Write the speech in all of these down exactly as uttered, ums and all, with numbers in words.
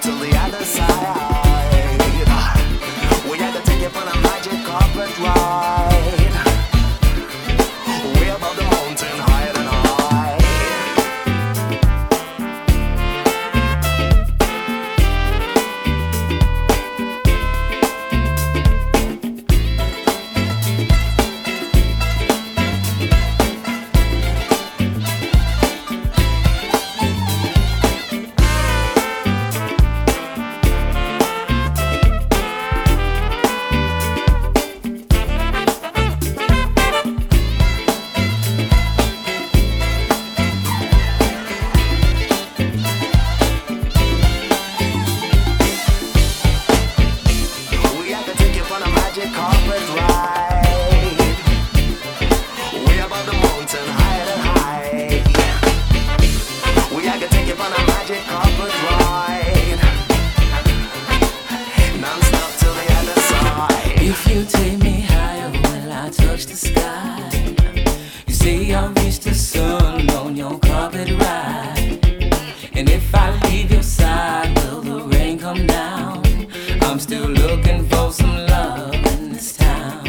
till the other side. We had to take it for a magic carpet ride. Way above the mountain, higher than high. Carpet ride, way above the mountain, higher than high. We had to take it on a magic carpet ride, non-stop till the other side. If you take me higher, will I touch the sky? You say I'll reach the sun on your carpet ride. And if I leave your side, will the rain come down? I'm still looking for some love in this town.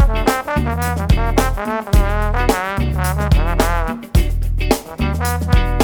Thank you.